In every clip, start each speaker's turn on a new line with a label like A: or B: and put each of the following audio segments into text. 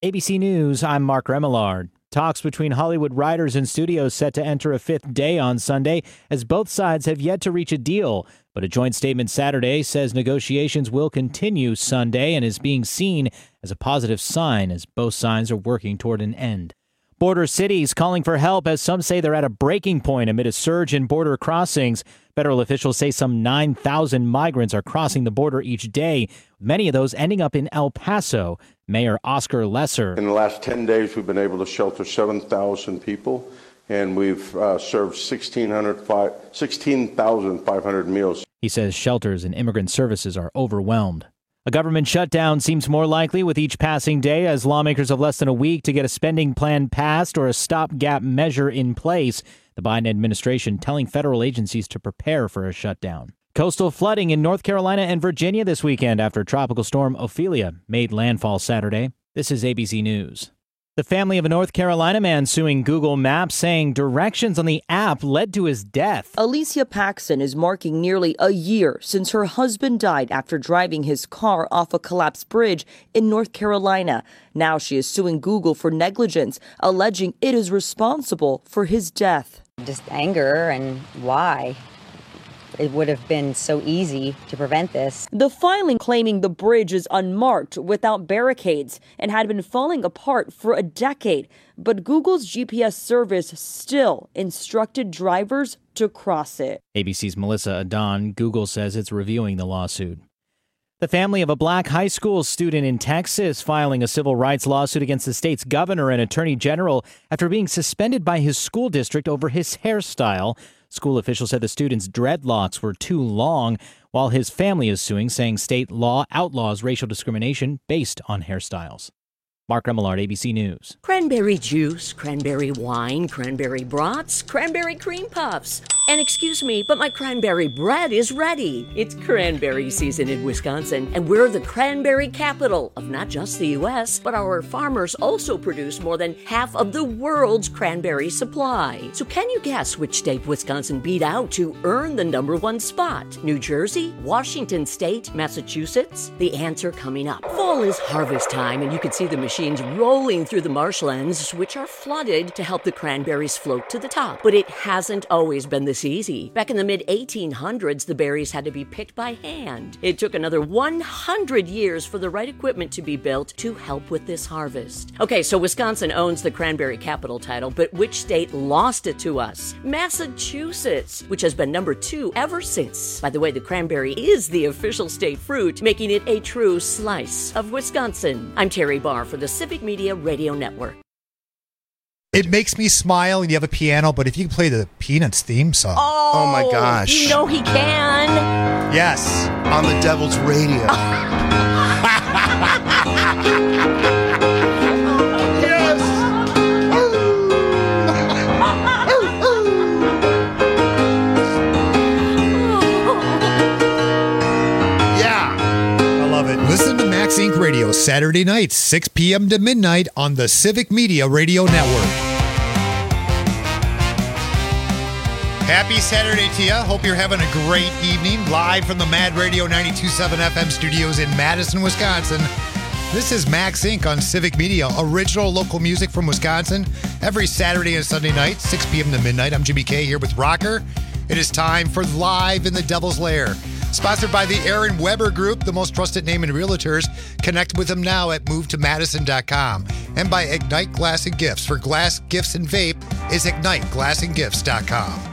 A: ABC News, I'm Mark Remillard. Talks between Hollywood writers and studios set to enter a fifth day on Sunday as both sides have yet to reach a deal. But a joint statement Saturday says negotiations will continue Sunday and is being seen as a positive sign as both sides are working toward an end. Border cities calling for help as some say they're at a breaking point amid a surge in border crossings. Federal officials say some 9,000 migrants are crossing the border each day, many of those ending up in El Paso. Mayor Oscar Lesser.
B: In the last 10 days, we've been able to shelter 7,000 people, and we've served 16,500 meals.
A: He says shelters and immigrant services are overwhelmed. A government shutdown seems more likely with each passing day as lawmakers have less than a week to get a spending plan passed or a stopgap measure in place. The Biden administration telling federal agencies to prepare for a shutdown. Coastal flooding in North Carolina and Virginia this weekend after Tropical Storm Ophelia made landfall Saturday. This is ABC News. The family of a North Carolina man suing Google Maps saying directions on the app led to his death.
C: Alicia Paxson is marking nearly a year since her husband died after driving his car off a collapsed bridge in North Carolina. Now she is suing Google for negligence, alleging it is responsible for his death.
D: Just anger and why? It would have been so easy to prevent this.
C: The filing claiming the bridge is unmarked without barricades and had been falling apart for a decade. But Google's GPS service still instructed drivers to cross it.
A: ABC's Melissa Adon. Google says it's reviewing the lawsuit. The family of a black high school student in Texas filing a civil rights lawsuit against the state's governor and attorney general after being suspended by his school district over his hairstyle. School officials said the student's dreadlocks were too long, while his family is suing, saying state law outlaws racial discrimination based on hairstyles. Mark Remillard, ABC News.
E: Cranberry juice, cranberry wine, cranberry brats, cranberry cream puffs. And excuse me, but my cranberry bread is ready. It's cranberry season in Wisconsin, and we're the cranberry capital of not just the U.S., but our farmers also produce more than half of the world's cranberry supply. So can you guess which state Wisconsin beat out to earn the #1 spot? New Jersey, Washington State, Massachusetts? The answer coming up. Fall is harvest time, and you can see the machines rolling through the marshlands, which are flooded to help the cranberries float to the top. But it hasn't always been this easy. Back in the mid-1800s, the berries had to be picked by hand. It took another 100 years for the right equipment to be built to help with this harvest. Okay, so Wisconsin owns the cranberry capital title, but which state lost it to us? Massachusetts, which has been #2 ever since. By the way, the cranberry is the official state fruit, making it a true slice of Wisconsin. I'm Terry Barr for the Civic Media Radio Network.
F: It makes me smile and you have a piano, but if you can play the Peanuts theme song.
E: Oh
G: my gosh.
E: You know he can.
F: Yes.
G: On the Devil's Radio.
F: Yes. Yeah. I love it. Listen to Max Inc. Radio Saturday nights, 6 p.m. to midnight on the Civic Media Radio Network. Happy Saturday to you. Hope you're having a great evening. Live from the Mad Radio 92.7 FM studios in Madison, Wisconsin. This is Max Inc. on Civic Media. Original local music from Wisconsin. Every Saturday and Sunday night, 6 p.m. to midnight. I'm Jimmy K here with Rocker. It is time for Live in the Devil's Lair. Sponsored by the Aaron Weber Group, the most trusted name in realtors. Connect with them now at movetomadison.com. And by Ignite Glass and Gifts. For glass, gifts, and vape is igniteglassandgifts.com.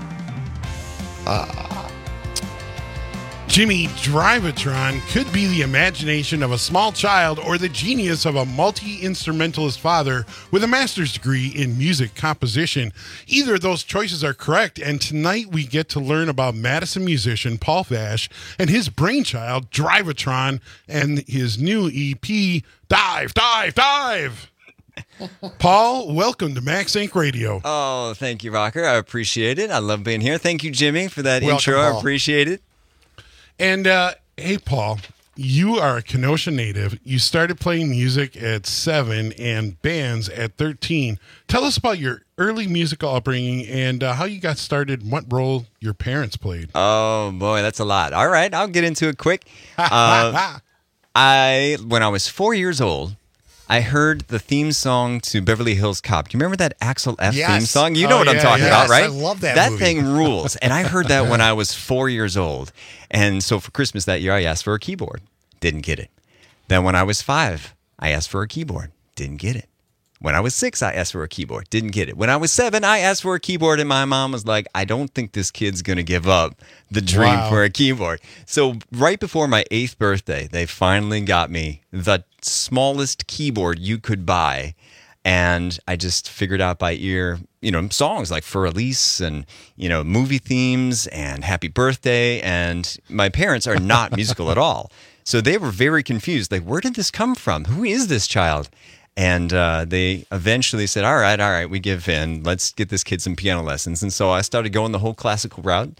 H: Jimmy Drivatron could be the imagination of a small child or the genius of a multi-instrumentalist father with a master's degree in music composition. Either of those choices are correct, and tonight we get to learn about Madison musician Paul Vash and his brainchild, Drivatron, and his new EP, Dive, Dive, Dive! Paul, welcome to Max Inc. Radio.
I: Oh, thank you, Rocker. I appreciate it. I love being here. Thank you, Jimmy, for that
F: Welcome,
I: intro.
F: Paul.
I: I appreciate it.
H: And, hey, Paul, you are a Kenosha native. You started playing music at 7 and bands at 13. Tell us about your early musical upbringing and how you got started and what role your parents played.
I: Oh, boy, that's a lot. All right, I'll get into it quick. When I was 4 years old, I heard the theme song to Beverly Hills Cop. Do you remember that Axel F
F: Yes.
I: theme song? You know what I'm talking about, right?
F: I love that
I: That
F: movie.
I: thing rules. And I heard that when I was 4 years old. And so for Christmas that year, I asked for a keyboard. Didn't get it. Then when I was 5, I asked for a keyboard. Didn't get it. When I was 6, I asked for a keyboard. Didn't get it. When I was 7, I asked for a keyboard, and my mom was like, I don't think this kid's going to give up the dream for a keyboard. So right before my 8th birthday, they finally got me the smallest keyboard you could buy. And I just figured out by ear, songs like For Elise and, movie themes and Happy Birthday. And my parents are not musical at all. So they were very confused. Like, where did this come from? Who is this child? And they eventually said, all right, we give in. Let's get this kid some piano lessons. And so I started going the whole classical route.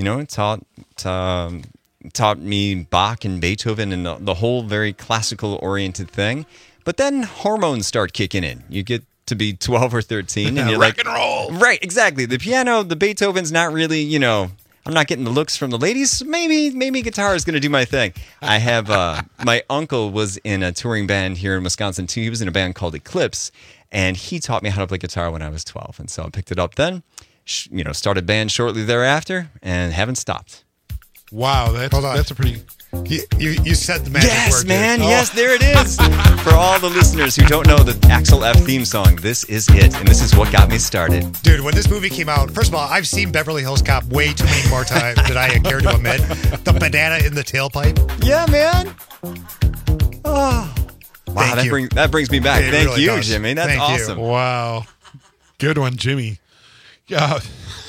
I: Taught me Bach and Beethoven and the whole very classical-oriented thing. But then hormones start kicking in. You get to be 12 or 13, and you're
H: rock
I: like...
H: and roll.
I: Right, exactly. The piano, the Beethoven's not really, I'm not getting the looks from the ladies. Maybe guitar is going to do my thing. I have my uncle was in a touring band here in Wisconsin too. He was in a band called Eclipse, and he taught me how to play guitar when I was 12. And so I picked it up then. Started band shortly thereafter, and haven't stopped.
H: Wow, that's a pretty...
F: You said the magic
I: Yes,
F: word.
I: man.
F: Dude. Oh.
I: Yes, there it is. For all the listeners who don't know the Axel F theme song, this is it, and this is what got me started.
F: Dude, when this movie came out, first of all, I've seen Beverly Hills Cop way too many more times than I care to admit. The banana in the tailpipe.
I: Yeah, man. Oh, wow,
F: Thank you.
I: that brings me back.
F: It
I: Thank
F: really
I: you,
F: does.
I: Jimmy. That's
F: Thank you.
I: awesome.
H: Wow. Good one, Jimmy. Yeah.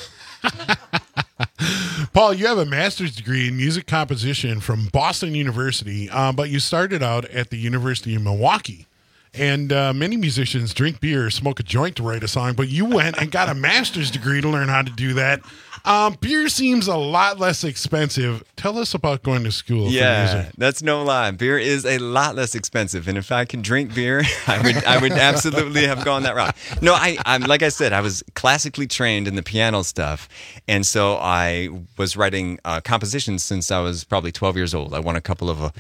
H: Paul, you have a master's degree in music composition from Boston University, but you started out at the University of Milwaukee. And many musicians drink beer, smoke a joint to write a song, but you went and got a master's degree to learn how to do that. Beer seems a lot less expensive. Tell us about going to school for music.
I: That's no lie. Beer is a lot less expensive, and if I could drink beer, I would absolutely have gone that route. No, I'm like I said, I was classically trained in the piano stuff, and so I was writing compositions since I was probably 12 years old. I won a couple of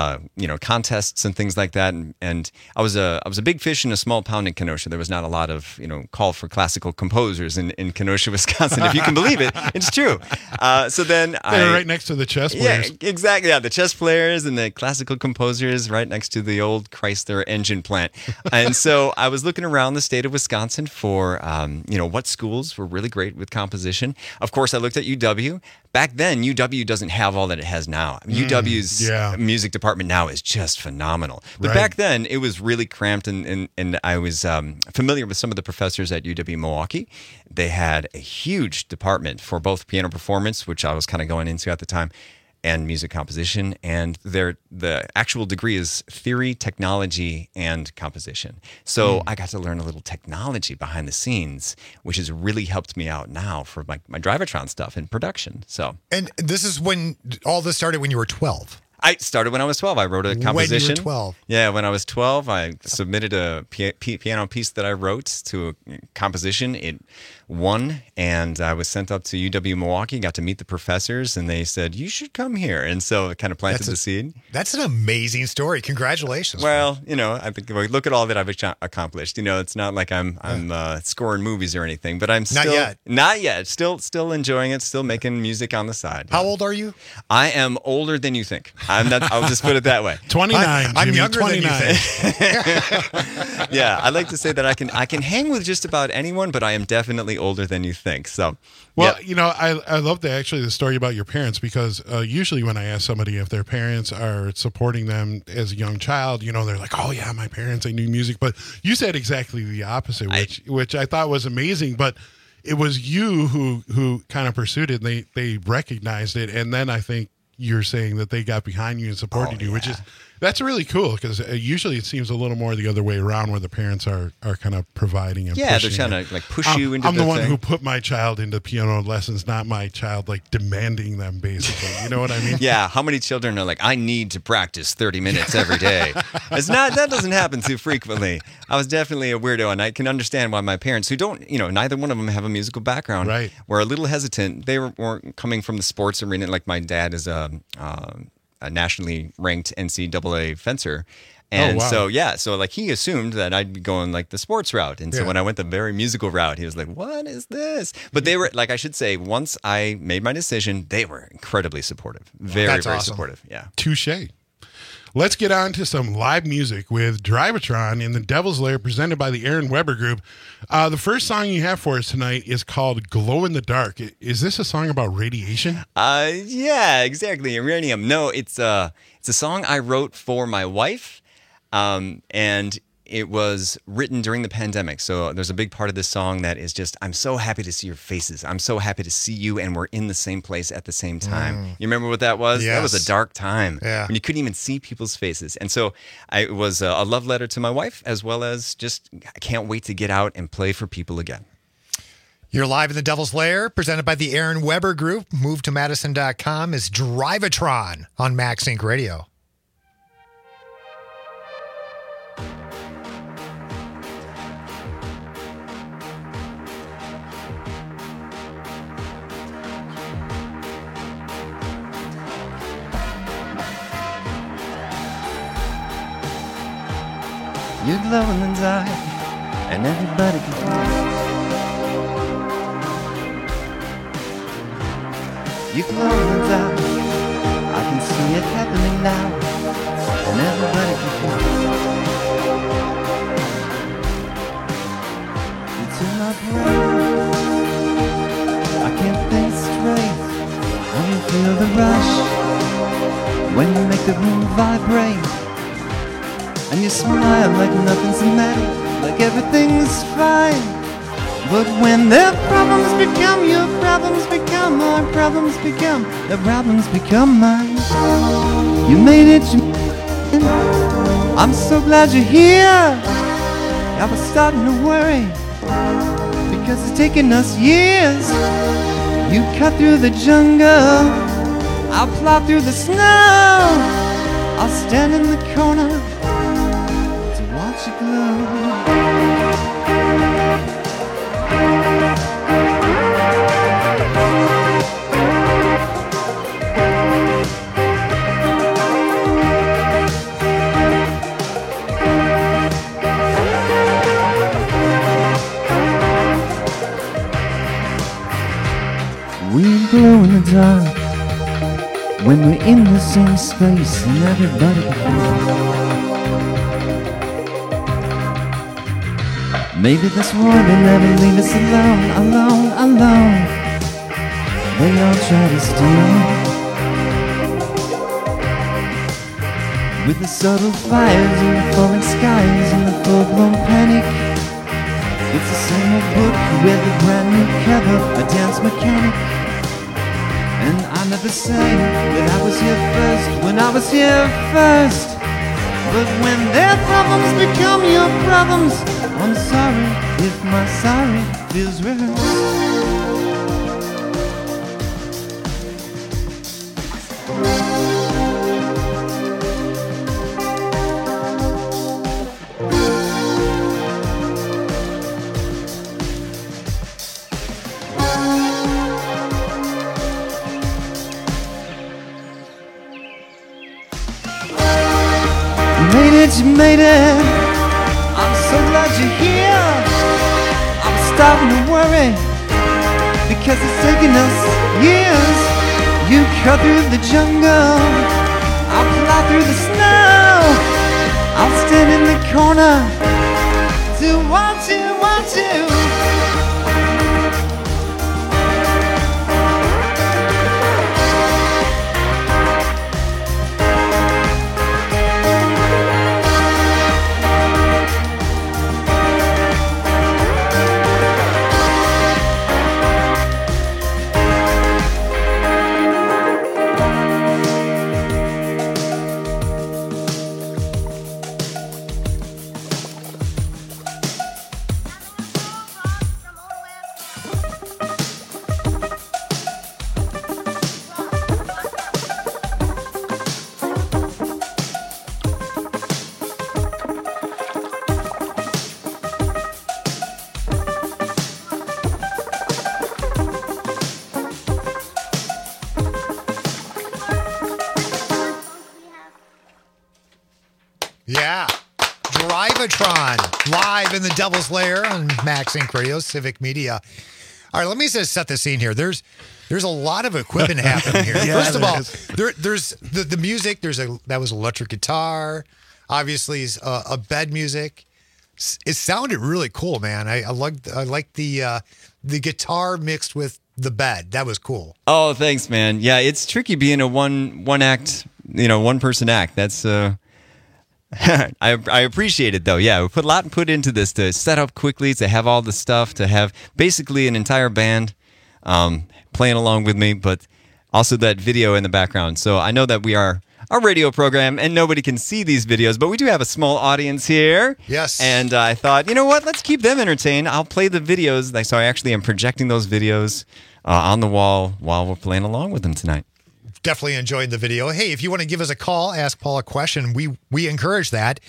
I: contests and things like that, and I was a big fish in a small pond in Kenosha. There was not a lot of call for classical composers in Kenosha, Wisconsin. If you can believe it, it's true. So then
H: They're right next to the chess players.
I: Yeah, exactly. Yeah, the chess players and the classical composers right next to the old Chrysler engine plant. And so I was looking around the state of Wisconsin for, what schools were really great with composition. Of course, I looked at UW. Back then, UW doesn't have all that it has now. UW's music department now is just phenomenal. But back then, it was really cramped, and I was familiar with some of the professors at UW Milwaukee. They had a huge department for both piano performance, which I was kind of going into at the time, and music composition. And the actual degree is theory, technology, and composition. So I got to learn a little technology behind the scenes, which has really helped me out now for my Drivatron stuff and production. So,
F: And this is when all this started when you were 12.
I: I started when I was 12. I wrote a composition.
F: When you were 12.
I: Yeah, when I was 12, I submitted a piano piece that I wrote to a composition. It won, and I was sent up to UW Milwaukee, got to meet the professors, and they said, you should come here. And so it kind of planted the seed.
F: That's an amazing story. Congratulations.
I: Well, I think look at all that I've accomplished. It's not like I'm scoring movies or anything, but I'm still not yet. Still enjoying it. Still making music on the side.
F: How old are you?
I: I am older than you think. I'm not. I'll just put it that way.
H: 29.
F: I'm
H: Jimmy,
F: younger
H: 29.
F: than you think.
I: Yeah, I like to say that I can hang with just about anyone, but I am definitely older than you think. So,
H: well, I love the story about your parents, because usually when I ask somebody if their parents are supporting them as a young child, they're like, oh yeah, my parents, they knew music. But you said exactly the opposite, which I thought was amazing. But it was you who kind of pursued it, and they recognized it, and then I think you're saying that they got behind you and supported you, which is that's really cool, because usually it seems a little more the other way around, where the parents are kind of providing and pushing.
I: They're trying to push you into.
H: I'm the one who put my child into piano lessons, not my child demanding them, basically. You know what I mean?
I: Yeah. How many children are like, I need to practice 30 minutes every day? That doesn't happen too frequently. I was definitely a weirdo, and I can understand why my parents, who don't, neither one of them have a musical background,
H: right,
I: were a little hesitant. They weren't coming from the sports arena. Like my dad is a nationally ranked NCAA fencer. And so like he assumed that I'd be going like the sports route. And so when I went the very musical route, he was like, what is this? But they were, like, I should say, once I made my decision, they were incredibly supportive. Very
F: awesome.
I: supportive. Yeah.
H: Touche. Let's get on to some live music with Drivatron in the Devil's Lair presented by the Aaron Weber Group. The first song you have for us tonight is called Glow in the Dark. Is this a song about radiation?
I: Yeah, exactly. Uranium. No, it's a song I wrote for my wife. And it was written during the pandemic. So there's a big part of this song that is just, I'm so happy to see your faces. I'm so happy to see you, and we're in the same place at the same time. You remember what that was?
F: Yes.
I: That was a dark time
F: when
I: you couldn't even see people's faces. And so it was a love letter to my wife, as well as just, I can't wait to get out and play for people again.
F: You're live in the Devil's Lair, presented by the Aaron Weber Group. Move to Madison.com is Drivatron on Max Inc. Radio.
I: You glow in the dark, and everybody can see. You glow in the dark, I can see it happening now, and everybody can feel it. It's in my brain, I can't think straight. When you feel the rush, when you make the room vibrate, and you smile like nothing's the matter, like everything's fine. But when their problems become your problems, become our problems, become their problems, become mine. You made it, I'm so glad you're here. I was starting to worry, because it's taken us years. You cut through the jungle, I'll plow through the snow. I'll stand in the corner to watch you glow. We glow in the dark when we're in the same space and everybody can feel. Maybe this world will never leave us alone, alone, alone. They all try to steal. With the subtle fires and the falling skies and the full-blown panic. It's the same old book with a brand new cover, a dance mechanic. And I never say that I was here first, when I was here first. But when their problems become your problems, I'm sorry if my sorry feels rehearsed. You made it, I'm so glad you're here. I'm starting to worry, because it's taken us years. You cut through the jungle, I'll fly through the snow. I'll stand in the corner to watch you, watch you.
F: Yeah. Drive-a-tron, live in the Devil's Lair on Max Inc. Radio, Civic Media. All right, let me just set the scene here. There's a lot of equipment happening here.
H: Yeah,
F: First of all, there's the music. That was electric guitar. Obviously, a bed music. It sounded really cool, man. I like the guitar mixed with the bed. That was cool.
I: Oh, thanks, man. Yeah, it's tricky being a one act, one person act. That's I appreciate it though. Yeah, we put a lot put into this to set up quickly, to have all the stuff, to have basically an entire band playing along with me, but also that video in the background. So I know that we are a radio program and nobody can see these videos, but we do have a small audience here.
F: Yes.
I: And I thought, you know what? Let's keep them entertained. I'll play the videos. So I actually am projecting those videos on the wall while we're playing along with them tonight.
F: Definitely enjoyed the video. Hey, if you want to give us a call, ask Paul a question, we encourage that.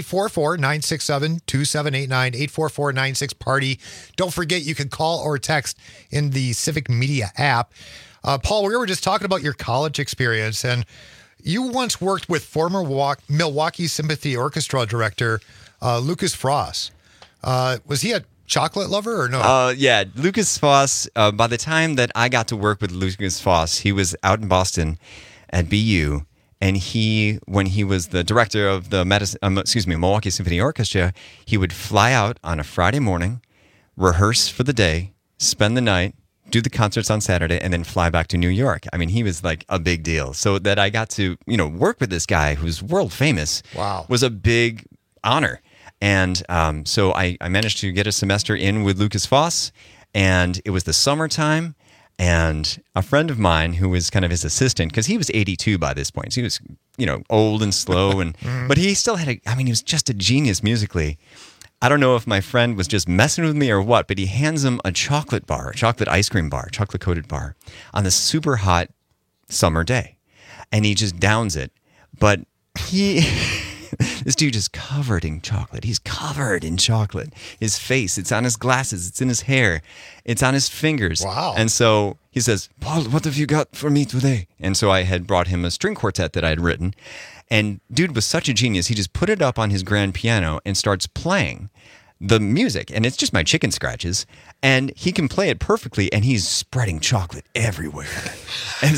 F: 844-967-2789, 844-96-PARTY. Don't forget, you can call or text in the Civic Media app. Paul, we were just talking about your college experience, and you once worked with former Milwaukee Symphony Orchestra director Lucas Frost. Was he a chocolate lover or no?
I: Yeah, Lucas Foss. By the time that I got to work with Lucas Foss, he was out in Boston at BU, and when he was the director of the Milwaukee Symphony Orchestra, he would fly out on a Friday morning, rehearse for the day, spend the night, do the concerts on Saturday, and then fly back to New York. I mean, he was like a big deal. So that I got to work with this guy who's world famous.
F: Wow.
I: Was a big honor. And so I managed to get a semester in with Lucas Foss, and it was the summertime, and a friend of mine who was kind of his assistant, because he was 82 by this point, so he was, old and slow, and but he still had he was just a genius musically. I don't know if my friend was just messing with me or what, but he hands him a chocolate ice cream bar, chocolate-coated bar, on this super hot summer day, and he just downs it, but this dude is covered in chocolate. He's covered in chocolate. His face, it's on his glasses, it's in his hair, it's on his fingers.
F: Wow.
I: And so he says, "Paul, what have you got for me today?" And so I had brought him a string quartet that I had written. And dude was such a genius. He just put it up on his grand piano and starts playing the music. And it's just my chicken scratches. And he can play it perfectly, and he's spreading chocolate everywhere. And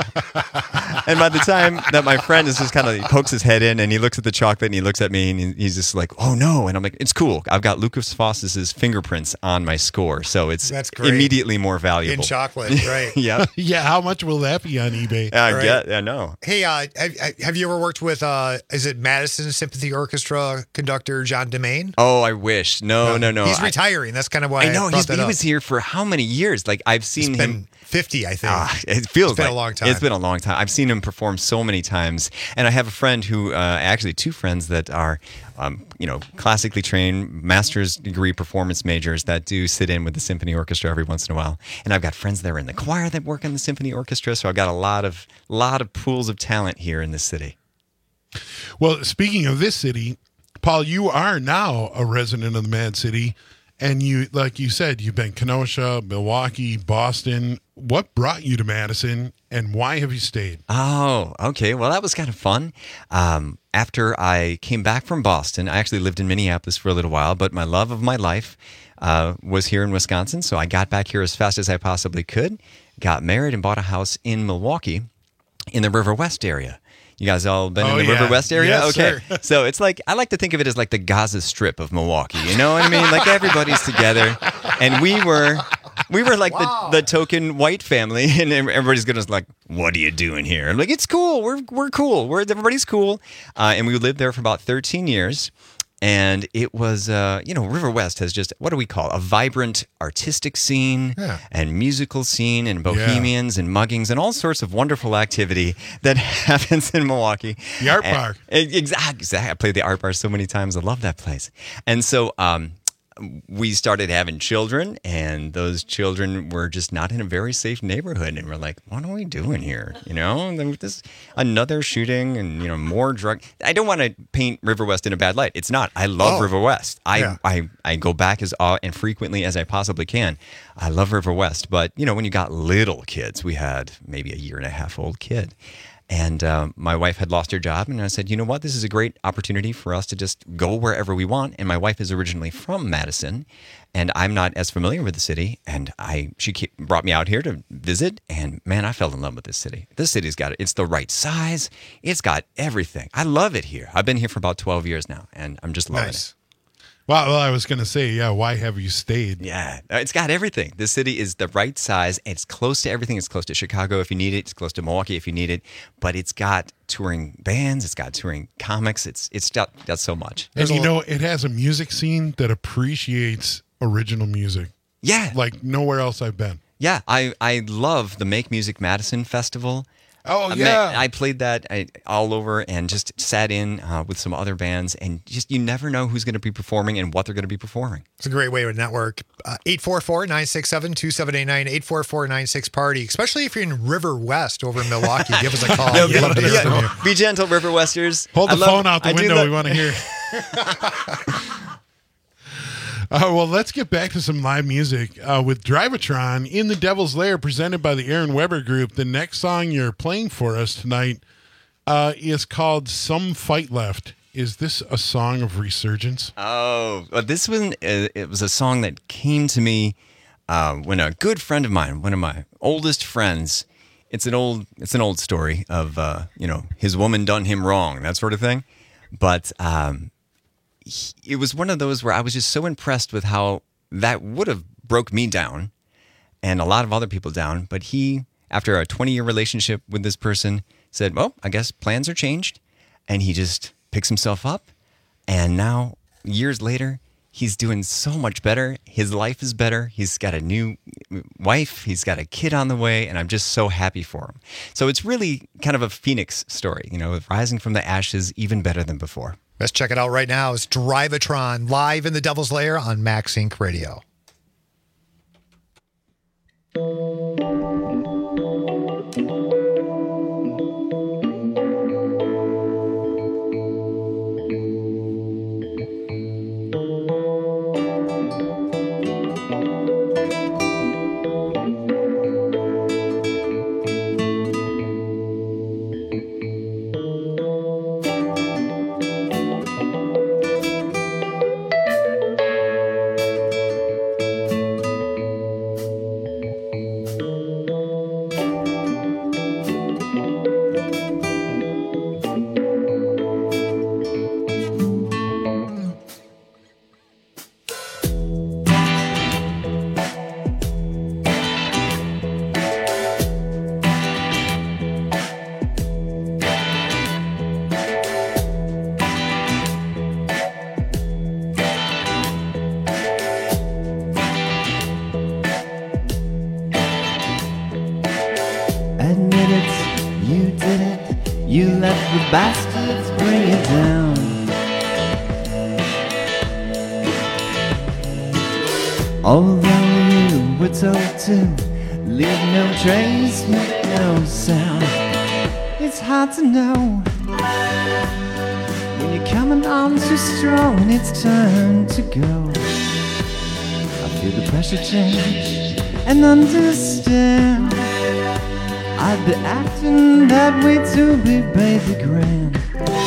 I: by the time that my friend is just he pokes his head in, and he looks at the chocolate, and he looks at me, and he's just like, "Oh no!" And I'm like, "It's cool. I've got Lucas Foss's fingerprints on my score, so it's immediately more valuable."
F: In chocolate, right?
I: Yeah.
H: Yeah. How much will that be on eBay?
I: I know.
F: Hey, have you ever worked with, is it Madison Symphony Orchestra conductor John DeMaine?
I: Oh, I wish. No.
F: He's retiring. That's kind of why
I: I know.
F: he
I: was here for how many years? Like, I've seen him.
F: 50, I think.
I: It feels
F: it's been a long time.
I: It's been a long time. I've seen him perform so many times. And I have a friend who, actually two friends that are, classically trained master's degree performance majors that do sit in with the symphony orchestra every once in a while. And I've got friends that are in the choir that work in the symphony orchestra. So I've got a lot of pools of talent here in this city.
H: Well, speaking of this city, Paul, you are now a resident of the Mad City. And you, like you said, you've been Kenosha, Milwaukee, Boston. What brought you to Madison, and why have you stayed?
I: Oh, okay. Well, that was kind of fun. After I came back from Boston, I actually lived in Minneapolis for a little while, but my love of my life was here in Wisconsin, so I got back here as fast as I possibly could, got married, and bought a house in Milwaukee in the River West area. You guys all been in the River West area?
H: Yes,
I: okay.
H: Sir.
I: So it's like, I like to think of it as like the Gaza Strip of Milwaukee. You know what I mean? Like everybody's together. And we were like the token white family, and everybody's going to like, "What are you doing here?" I'm like, "It's cool. We're cool. Everybody's cool." And we lived there for about 13 years. And it was, River West has just, what do we call it? A vibrant artistic scene and musical scene and bohemians and muggings and all sorts of wonderful activity that happens in Milwaukee.
H: The Art Bar.
I: Exactly. I played the Art Bar so many times. I love that place. And so we started having children, and those children were just not in a very safe neighborhood. And we're like, what are we doing here? And then this another shooting and, more drug. I don't want to paint River West in a bad light. It's not. I love River West. I go back as frequently as I possibly can. I love River West. But, when you got little kids, we had maybe a 1.5-year-old kid. And my wife had lost her job, and I said, you know what? This is a great opportunity for us to just go wherever we want. And my wife is originally from Madison, and I'm not as familiar with the city. And she brought me out here to visit, and man, I fell in love with this city. This city's got it. It's the right size. It's got everything. I love it here. I've been here for about 12 years now, and I'm just loving it.
H: Well, I was going to say, yeah, why have you stayed?
I: Yeah, it's got everything. This city is the right size. It's close to everything. It's close to Chicago if you need it. It's close to Milwaukee if you need it. But it's got touring bands. It's got touring comics. It's got so much.
H: And it has a music scene that appreciates original music.
I: Yeah.
H: Like nowhere else I've been.
I: Yeah, I love the Make Music Madison Festival.
H: Oh, yeah.
I: I played that all over and just sat in with some other bands, and just you never know who's going to be performing and what they're going to be performing.
G: It's a great way to network. 844-967-2789, 844-96-PARTY, especially if you're in River West over in Milwaukee. Give us a call. We'd love to hear from you.
I: Be gentle, River Westers.
H: Hold the phone out the window. We want to hear. Well, let's get back to some live music with Drivatron in the Devil's Lair, presented by the Aaron Weber Group. The next song you're playing for us tonight is called Some Fight Left. Is this a song of resurgence?
I: Oh, well, this one, it was a song that came to me when a good friend of mine, one of my oldest friends, it's an old story of, his woman done him wrong, that sort of thing. But it was one of those where I was just so impressed with how that would have broke me down and a lot of other people down. But he, after a 20-year relationship with this person, said, well, I guess plans are changed. And he just picks himself up. And now, years later, he's doing so much better. His life is better. He's got a new wife. He's got a kid on the way. And I'm just so happy for him. So it's really kind of a Phoenix story, rising from the ashes, even better than before.
G: Let's check it out right now. It's Drivatron live in the Devil's Lair on Max Inc. Radio.
J: Bastards bring it down. Although you were told to leave no trace, make no sound. It's hard to know when you're coming on too strong and it's time to go. I feel the pressure change and understand. I'd be acting that way to be baby grand.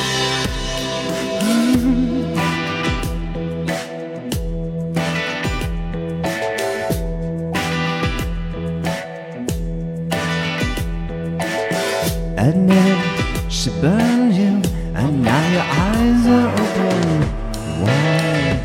J: Admit it, she burned you, and now your eyes are open wide.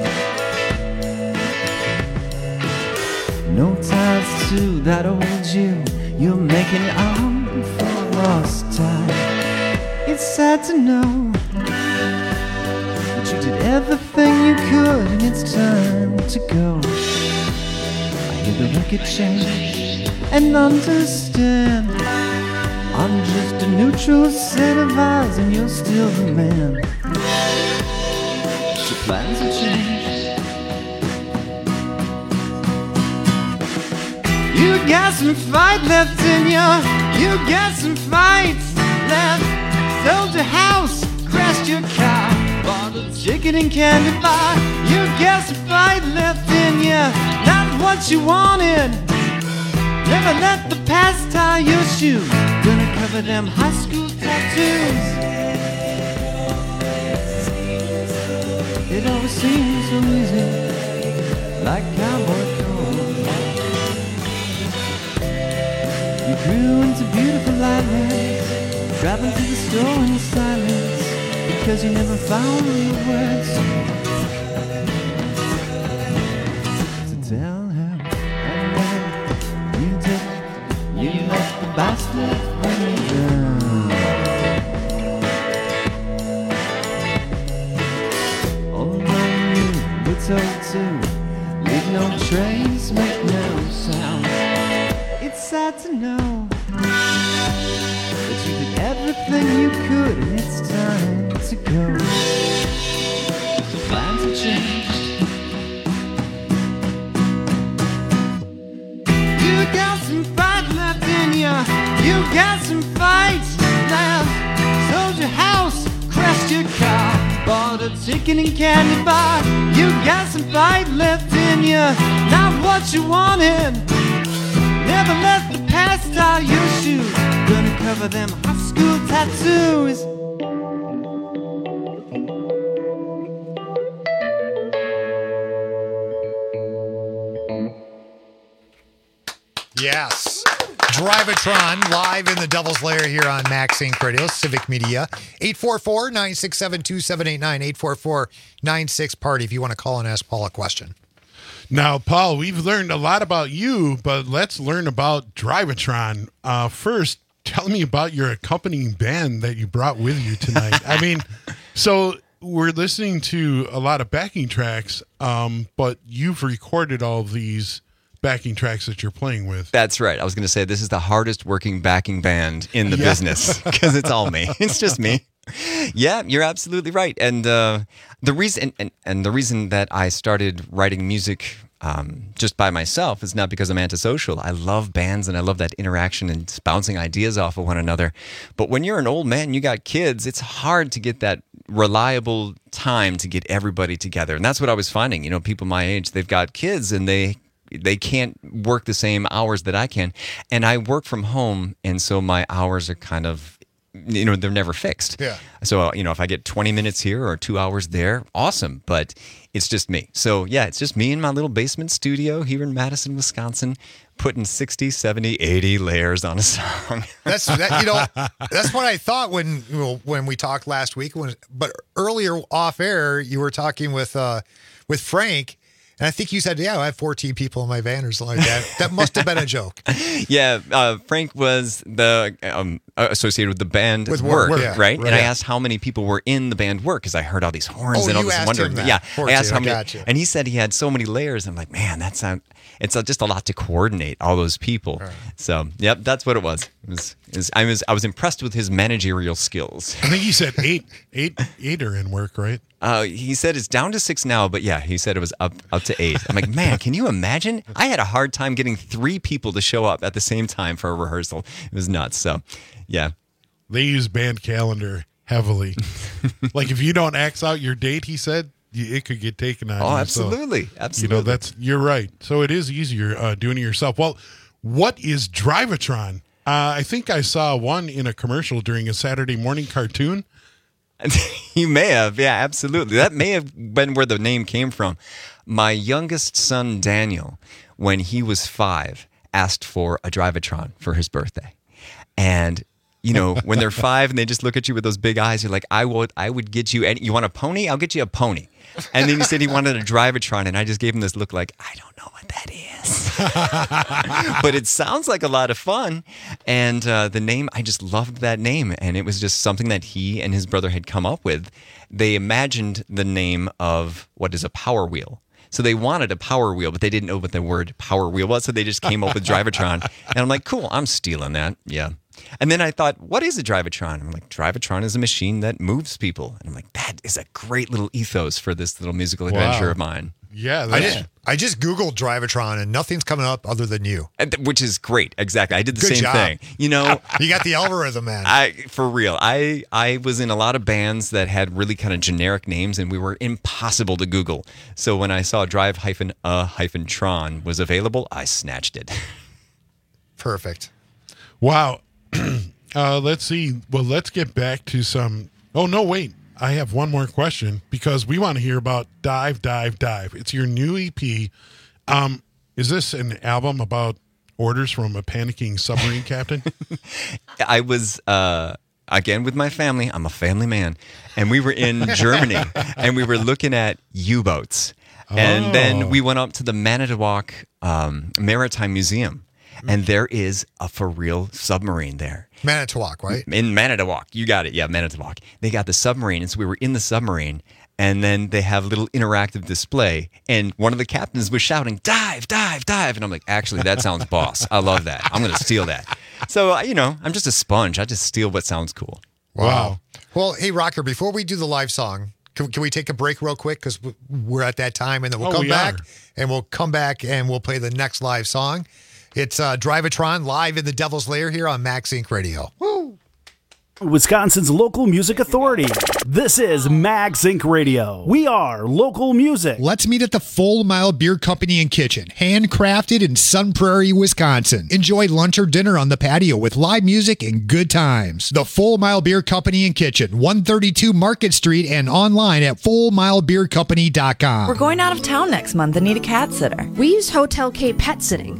J: No ties to that old you. You're making up for lost time. It's sad to know that you did everything you could and it's time to go. I hear the record change and understand. I'm just a neutral set of eyes and you're still the man. Your plans have changed. You got some fight left in you got some fights left. Sold your house, crashed your car, bought a chicken and candy bar. You got some fight left in you, not what you wanted. Never let the past tie your shoes. Gonna cover them high school tattoos. It always seems so easy, like cowboy clothes. You grew into beautiful lightnings, driving to the store in silence, because you never found the words to tell him. And then you left the bastard running down. Although you were told to leave no trace, make no sound, it's sad to know that you did everything you could, and it's time to go. The plans have changed. You got some fight left in ya. You got some fight left. Sold your house, crashed your car, bought a ticket and candy bar. You got some fight left in ya. Not what you wanted. Never let the past tie your shoes. Gonna cover them high school tattoos.
F: Yes. Drivatron live in the Devil's Lair here on Max Inc. Radio, Civic Media. 844-967-2789, 844-96-PARTY if you want to call and ask Paul a question.
H: Now, Paul, we've learned a lot about you, but let's learn about Drivatron. First, tell me about your accompanying band that you brought with you tonight. I mean, so we're listening to a lot of backing tracks, but you've recorded all of these backing tracks that you're playing with.
I: That's right. I was going to say this is the hardest working backing band in the business because it's all me. It's just me. Yeah, you're absolutely right. And the reason and the reason that I started writing music just by myself is not because I'm antisocial. I love bands and I love that interaction and bouncing ideas off of one another. But when you're an old man, you got kids, it's hard to get that reliable time to get everybody together. And that's what I was finding. You know, people my age, they've got kids and they can't work the same hours that I can. And I work from home, and so my hours are kind of, you know, they're never fixed.
F: Yeah.
I: So, you know, if I get 20 minutes here or 2 hours there, awesome. But it's just me. So, yeah, it's just me in my little basement studio here in Madison, Wisconsin, putting 60, 70, 80 layers on a song.
F: That's what I thought when we talked last week. But earlier off air, you were talking with Frank. And I think you said, yeah, I have 14 people in my van or something like that. That must have been a joke.
I: Yeah, Frank was the associated with the band
F: with work,
I: right? And I asked how many people were in the band work because I heard all these horns and all this wondering. Yeah, I asked how many, and he said he had so many layers. I'm like, man, it's just a lot to coordinate all those people. Right. So, yep, that's what it was. I was impressed with his managerial skills.
H: I think he said eight are in work, right?
I: He said it's down to 6 now, but yeah, he said it was up to 8. I'm like, man, can you imagine? I had a hard time getting 3 people to show up at the same time for a rehearsal. It was nuts. So, yeah.
H: They use band calendar heavily. Like if you don't X out your date, he said, it could get taken on.
I: Oh, absolutely.
H: So,
I: absolutely.
H: You know, you're right. So it is easier doing it yourself. Well, what is Drivatron? I think I saw one in a commercial during a Saturday morning cartoon.
I: You may have. Yeah, absolutely. That may have been where the name came from. My youngest son, Daniel, when he was 5, asked for a Drivatron for his birthday. And, you know, when they're 5 and they just look at you with those big eyes, you're like, I would get you, you want a pony? I'll get you a pony. And then he said he wanted a Drivatron, and I just gave him this look like, I don't know what that is. But it sounds like a lot of fun. And the name, I just loved that name. And it was just something that he and his brother had come up with. They imagined the name of what is a Power Wheel. So they wanted a Power Wheel, but they didn't know what the word Power Wheel was. So they just came up with Drivatron. And I'm like, cool, I'm stealing that. Yeah. And then I thought, what is a Drivatron? I'm like, Drivatron is a machine that moves people. And I'm like, that is a great little ethos for this little musical adventure of mine.
H: Yeah.
F: I just Googled Drivatron and nothing's coming up other than you.
I: Which is great. Exactly. I did the same thing. You know,
F: you got the algorithm, man.
I: For real. I was in a lot of bands that had really kind of generic names and we were impossible to Google. So when I saw Drive-Tron was available, I snatched it.
F: Perfect.
H: Wow. Let's see. Well, let's get back to some. Oh, no, wait. I have one more question because we want to hear about Dive, Dive, Dive. It's your new EP. Is this an album about orders from a panicking submarine captain?
I: I was, again, with my family. I'm a family man. And we were in Germany, and we were looking at U-boats. And then we went up to the Manitowoc Maritime Museum. And there is a for real submarine there.
F: Manitowoc, right?
I: In Manitowoc. You got it. Yeah, Manitowoc. They got the submarine. And so we were in the submarine. And then they have a little interactive display. And one of the captains was shouting, dive, dive, dive. And I'm like, actually, that sounds boss. I love that. I'm going to steal that. So, I'm just a sponge. I just steal what sounds cool.
F: Wow. Well, hey, Rocker, before we do the live song, can we take a break real quick? Because we're at that time. And then we'll come back. And we'll come back and we'll play the next live song. It's Drivatron live in the Devil's Lair here on Max Inc. Radio. Woo!
K: Wisconsin's local music authority. This is Max Inc. Radio. We are local music.
L: Let's meet at the Full Mile Beer Company and Kitchen, handcrafted in Sun Prairie, Wisconsin. Enjoy lunch or dinner on the patio with live music and good times. The Full Mile Beer Company and Kitchen, 132 Market Street, and online at fullmilebeercompany.com.
M: We're going out of town next month and need a cat sitter.
N: We use Hotel K Pet Sitting.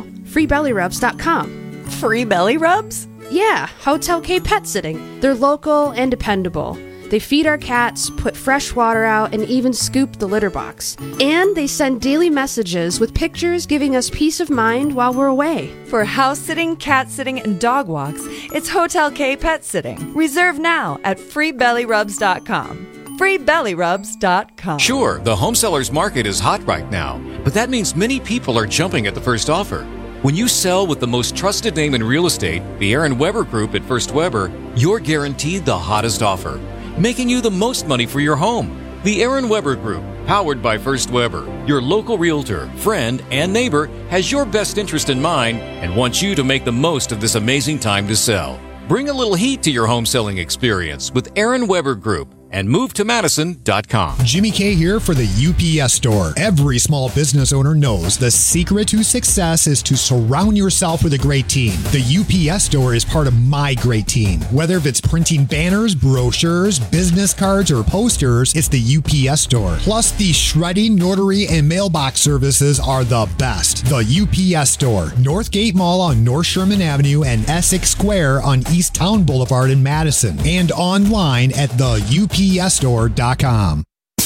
N: freebellyrubs.com.
M: Free belly rubs?
N: Yeah, Hotel K Pet Sitting. They're local and dependable. They feed our cats, put fresh water out, and even scoop the litter box. And they send daily messages with pictures giving us peace of mind while we're away.
M: For house sitting, cat sitting, and dog walks, it's Hotel K Pet Sitting. Reserve now at freebellyrubs.com. freebellyrubs.com.
O: Sure, the home sellers market is hot right now, but that means many people are jumping at the first offer. When you sell with the most trusted name in real estate, the Aaron Weber Group at First Weber, you're guaranteed the hottest offer, making you the most money for your home. The Aaron Weber Group, powered by First Weber, your local realtor, friend, and neighbor, has your best interest in mind and wants you to make the most of this amazing time to sell. Bring a little heat to your home selling experience with Aaron Weber Group and move to Madison.com.
L: Jimmy K here for the UPS Store. Every small business owner knows the secret to success is to surround yourself with a great team. The UPS Store is part of my great team. Whether if it's printing banners, brochures, business cards, or posters, it's the UPS Store. Plus, the shredding, notary, and mailbox services are the best. The UPS Store, Northgate Mall on North Sherman Avenue and Essex Square on East Town Boulevard in Madison, and online at the UPSstore.com.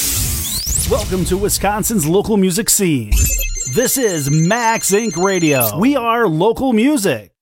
K: Welcome to Wisconsin's local music scene. This is Max Inc. Radio. We are local music.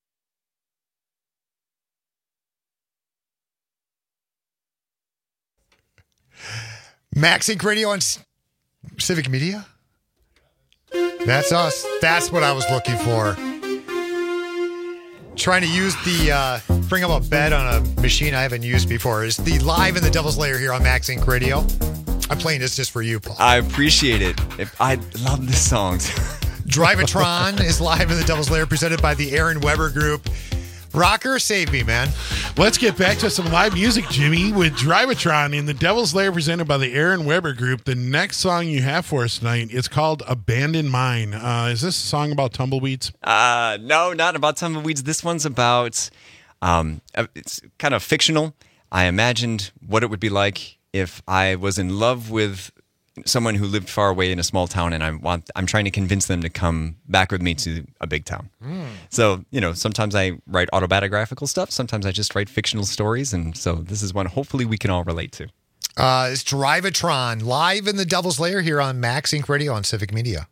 F: Max Inc. Radio on Civic Media? That's us. That's what I was looking for. Trying to use the bring up a bed on a machine I haven't used before. Is the live in the Devil's Lair here on Max Inc. Radio. I'm playing this just for you, Paul.
I: I appreciate it. I love this song.
F: Drivatron is live in the Devil's Lair, presented by the Aaron Weber Group. Rocker, save me, man.
H: Let's get back to some live music, Jimmy, with Drivatron in the Devil's Lair, presented by the Aaron Weber Group. The next song you have for us tonight is called Abandoned Mine. Is this a song about tumbleweeds?
I: No, not about tumbleweeds. This one's about, it's kind of fictional. I imagined what it would be like if I was in love with someone who lived far away in a small town, and I'm trying to convince them to come back with me to a big town. So, sometimes I write autobiographical stuff. Sometimes I just write fictional stories. And so this is one hopefully we can all relate to.
F: It's Drivatron live in the Devil's Lair here on Max Inc. Radio on Civic Media.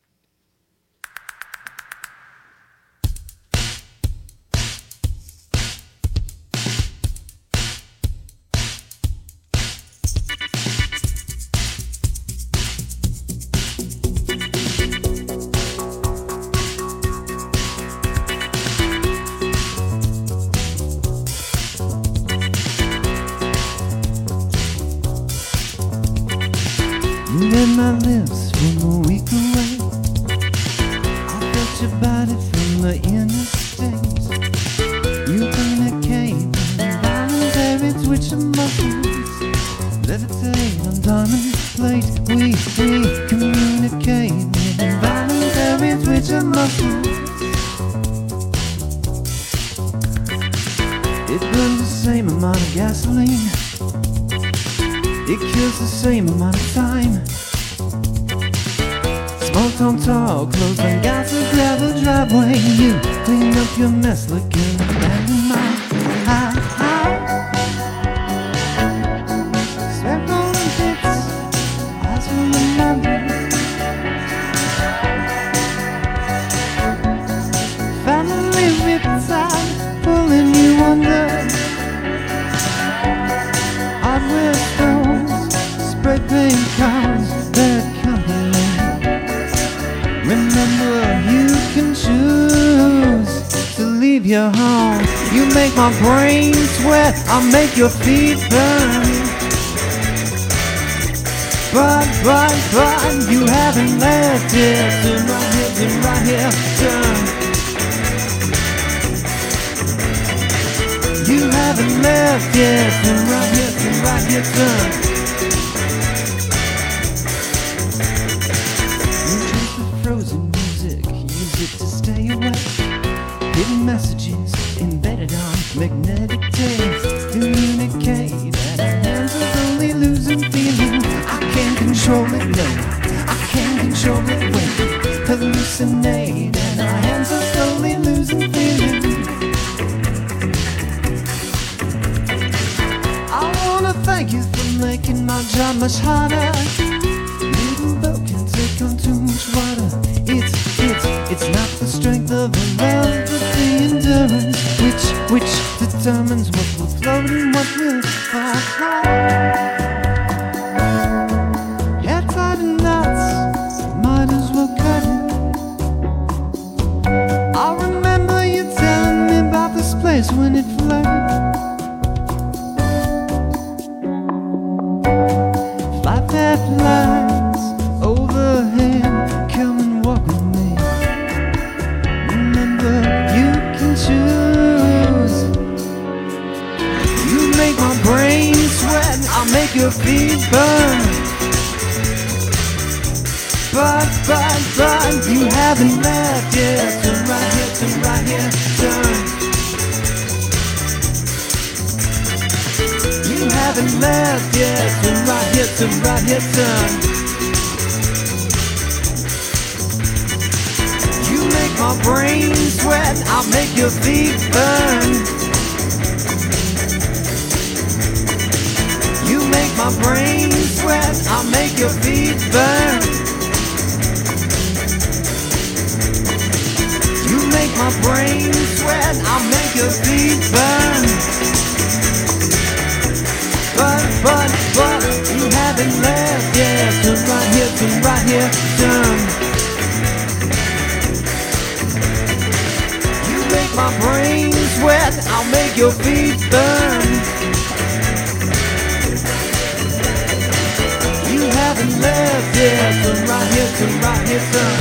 J: You read my lips from a week away. I felt your body from the interstate. You communicate involuntary twitch of muscles. Levitate on diamond plate. We communicate involuntary twitch of muscles. gasoline. It kills the same amount of time. Small talk, close on gas and gravel driveway. You clean up your mess like an abandoned mine. Swept all the bits, eyes will remember. Family riptide, pulling you under. Hardware stones, spray paint cars, bad company. Remember, you can choose to leave your home. You make my brain sweat, I'll make your feet burn. But, you haven't left yet. Turn right here, turn. You haven't left yet. Turn right here, turn. Frozen music, use it to stay awake. Hidden messages embedded on magnetic tapes. Communicate and our hands are slowly losing feeling. I can't control it, no, I can't control it. When hallucinate and our hands are slowly losing feeling. I wanna thank you for making my job much harder. Little boat can take on too much water. It's not the strength of a love, but the endurance which determines what will float and what will fall. Yeah, tied in knots, might as well cut it. I remember you telling me about this place when it flooded. Fly-path lights overhead, come and walk with me. Remember, you can choose. You make my brain sweat, I'll make your feet burn. But, you haven't left yet. Turn right here, turn. You haven't left yet. Turn right here, turn. You make my brain sweat, I'll make your feet burn. You make my brain sweat, I'll make your feet burn. You make my brain sweat, I'll make your feet burn. But, you haven't left yet. Turn right here, turn. You make my brain sweat, I'll make your feet burn. You haven't left yet. Turn right here, turn.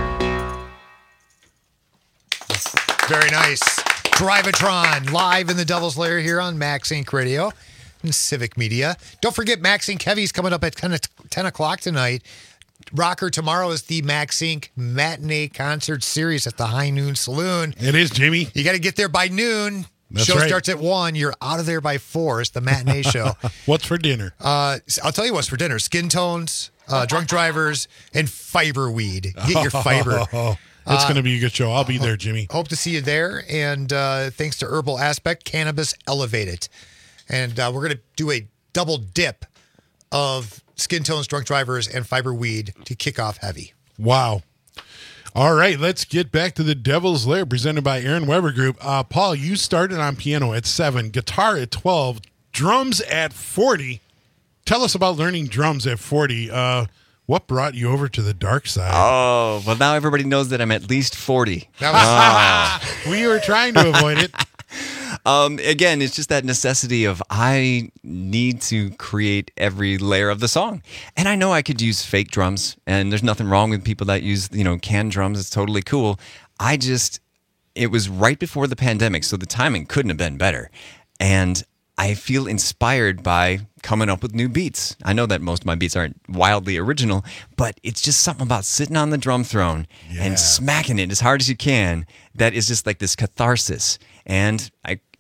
F: Very nice. Drivatron, live in the Devil's Lair here on Max Inc. Radio and Civic Media. Don't forget, Max Inc. Heavy's coming up at 10 o'clock tonight. Rocker, tomorrow is the Max Inc. Matinee Concert Series at the High Noon Saloon.
H: It is, Jimmy.
F: You got to get there by noon.
H: That's
F: show
H: right.
F: starts at 1. You're out of there by 4. It's the matinee show.
H: What's for dinner?
F: I'll tell you what's for dinner. Skin tones, drunk drivers, and fiber weed. Get your fiber.
H: It's going to be a good show. I'll be there, Jimmy.
F: Hope to see you there. And thanks to Herbal Aspect, Cannabis Elevated. And we're going to do a double dip of Skin Tones, Drunk Drivers, and Fiber Weed to kick off Heavy.
H: Wow. All right, let's get back to the Devil's Lair presented by Aaron Weber Group. Paul, you started on piano at 7, guitar at 12, drums at 40. Tell us about learning drums at 40. What brought you over to the dark side?
I: Oh, well, now everybody knows that I'm at least 40.
H: We were trying to avoid it.
I: Again, it's just that necessity of I need to create every layer of the song. And I know I could use fake drums, and there's nothing wrong with people that use, canned drums. It's totally cool. It was right before the pandemic, so the timing couldn't have been better. And I feel inspired by coming up with new beats. I know that most of my beats aren't wildly original, but it's just something about sitting on the drum throne and smacking it as hard as you can that is just like this catharsis. And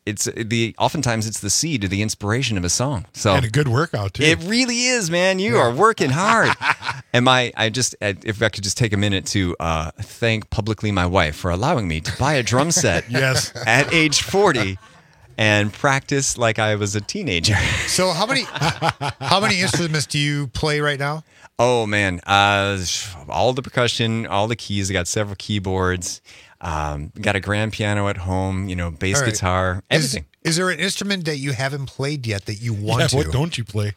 I: oftentimes it's the seed or the inspiration of a song. So
H: and a good workout too.
I: It really is, man. You are working hard. And if I could just take a minute to thank publicly my wife for allowing me to buy a drum set
H: yes.
I: at age 40 and practice like I was a teenager.
F: So how many instruments do you play right now?
I: Oh man, all the percussion, all the keys. I got several keyboards. Got a grand piano at home, bass guitar, everything.
F: Is there an instrument that you haven't played yet that you want to?
H: What don't you play?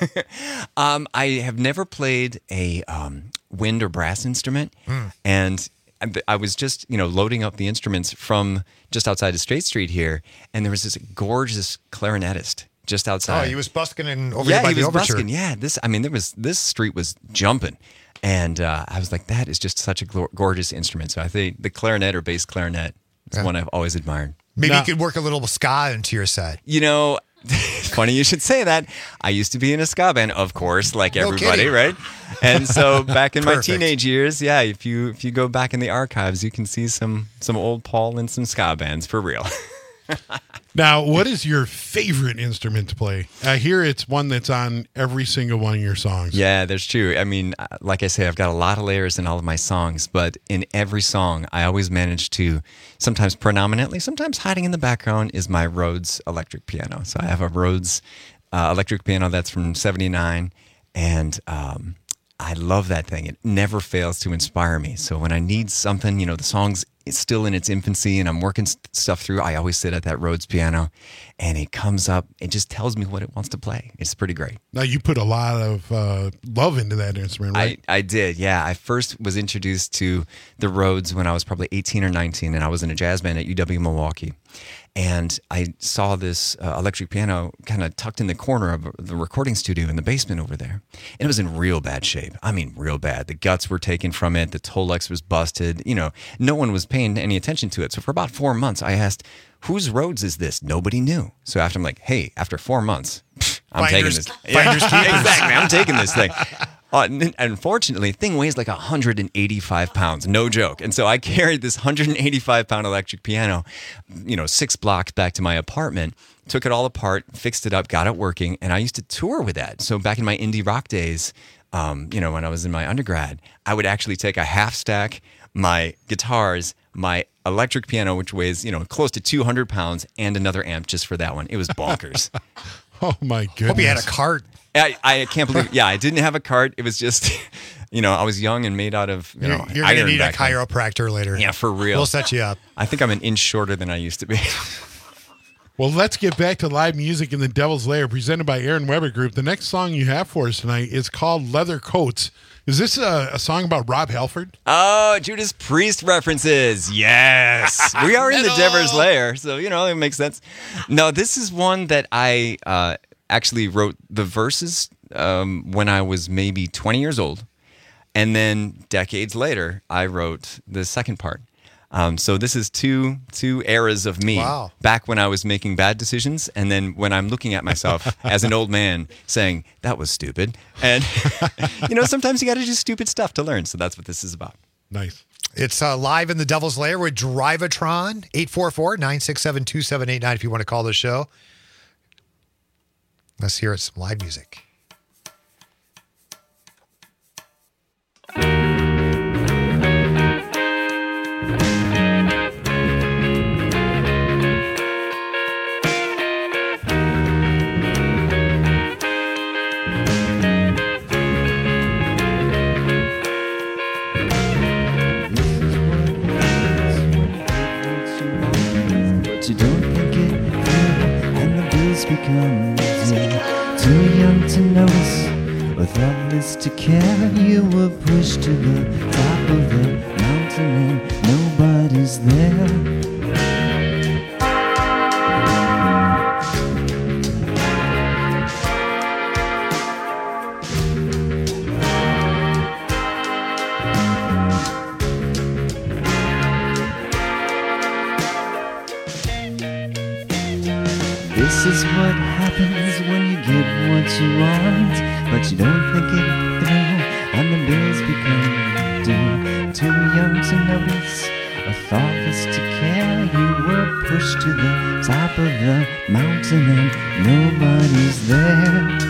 I: I have never played a wind or brass instrument. And I was just, loading up the instruments from just outside of State Street here, and there was this gorgeous clarinetist just outside.
F: Oh, he was busking over by the Overture. Yeah, he was busking.
I: Yeah, this street was jumping. And I was like, that is just such a gorgeous instrument. So I think the clarinet or bass clarinet is one I've always admired.
F: Maybe you could work a little ska into your set.
I: It's funny you should say that. I used to be in a ska band, of course, like everybody, right? And so back in my teenage years, if you go back in the archives, you can see some old Paul and some ska bands for real.
H: Now, what is your favorite instrument to play? I hear it's one that's on every single one of your songs.
I: Yeah, that's true. I mean, like I say, I've got a lot of layers in all of my songs, but in every song, I always manage to, sometimes predominantly, sometimes hiding in the background, is my Rhodes electric piano. So I have a Rhodes electric piano that's from '79, and I love that thing. It never fails to inspire me. So when I need something, the song's still in its infancy and I'm working stuff through, I always sit at that Rhodes piano and it comes up. It just tells me what it wants to play. It's pretty great.
H: Now, you put a lot of love into that instrument, right?
I: I did, yeah. I first was introduced to the Rhodes when I was probably 18 or 19, and I was in a jazz band at UW-Milwaukee. And I saw this electric piano kind of tucked in the corner of the recording studio in the basement over there. And it was in real bad shape. I mean, real bad. The guts were taken from it. The Tolex was busted. No one was paying any attention to it. So for about 4 months, I asked, whose Rhodes is this? Nobody knew. So after I'm like, hey, after 4 months, I'm taking this.
F: Finders keepers.
I: Exactly. I'm taking this thing. Unfortunately, the thing weighs like 185 pounds, no joke. And so I carried this 185-pound electric piano, 6 blocks back to my apartment, took it all apart, fixed it up, got it working, and I used to tour with that. So back in my indie rock days, when I was in my undergrad, I would actually take a half stack, my guitars, my electric piano, which weighs, close to 200 pounds, and another amp just for that one. It was bonkers.
H: Oh, my goodness.
F: Hope you had a cart.
I: I can't believe. Yeah, I didn't have a cart. It was just, I was young and made out of,
F: You're going to need a chiropractor later.
I: Yeah, for real.
F: We'll set you up.
I: I think I'm an inch shorter than I used to be.
H: Well, let's get back to live music in the Devil's Lair, presented by Aaron Weber Group. The next song you have for us tonight is called Leather Coats. Is this a song about Rob Halford?
I: Oh, Judas Priest references. Yes. We are in the Devil's Lair, so, it makes sense. No, this is one that I actually wrote the verses when I was maybe 20 years old. And then decades later, I wrote the second part. So this is two eras of me.
F: Wow.
I: Back when I was making bad decisions, and then when I'm looking at myself as an old man saying, that was stupid. And, sometimes you got to do stupid stuff to learn. So that's what this is about.
H: Nice.
F: It's live in the Devil's Lair with Drivatron, 844-967-2789 if you want to call the show. Let's hear some live music.
J: Becomes too young to notice, with all this to care. You were pushed to the top of the mountain and nobody's there. This is what happens when you get what you want, but you don't think it through, and the bills become due. Too young to notice, a thoughtless to care. You were push to the top of the mountain and nobody's there.